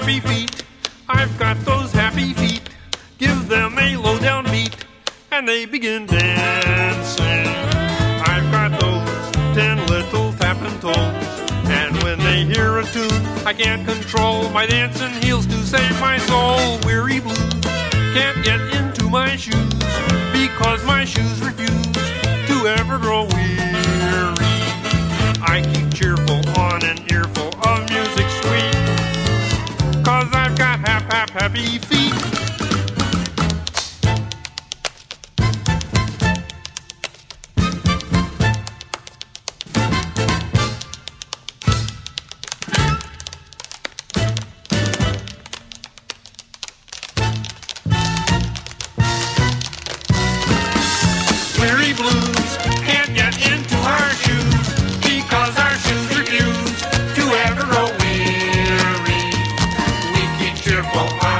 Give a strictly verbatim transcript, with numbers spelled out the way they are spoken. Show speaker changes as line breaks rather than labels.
happy feet. I've got those happy feet. Give them a low down beat, and they begin dancing. I've got those ten little tapping toes, and when they hear a tune, I can't control my dancing heels to save my soul. Weary blues can't get into my shoes, because my shoes refuse to ever grow weary. I keep cheerful on an earful of music sweet, cause I've got hap hap happy feet. Weary blues can't get into our shoes, because our shoes refuse to ever grow weary. We keep cheerful on